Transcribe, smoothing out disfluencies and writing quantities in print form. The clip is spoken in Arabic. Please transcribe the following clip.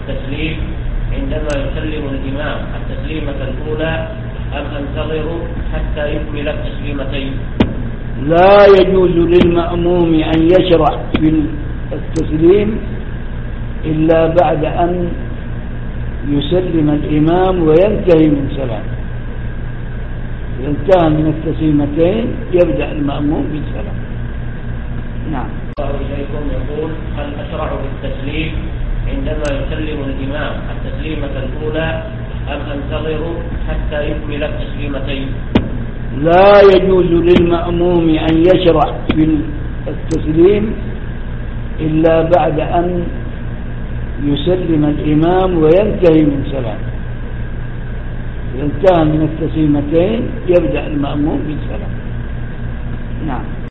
بالتسليم عندما يسلم الإمام التسليمة الأولى أم أنتظر حتى يكمل التسليمتين؟ لا يجوز للمأموم أن يشرع في التسليم إلا بعد أن يسلم الإمام وينتهي من سلام. إذا انتهى من التسليمتين يبدأ المأموم بالسلام. نعم. الله إليكم يقول: هل أشرع بالتسليم عندما يسلم الإمام التسليمة الأولى أم أنتظر حتى يكمل التسليمتين؟ لا يجوز للمأموم أن يشرع في التسليم إلا بعد أن يسلم الإمام وينتهي من سلام. إذا انتهى من التسليمتين يبدأ المأموم بالسلام. نعم.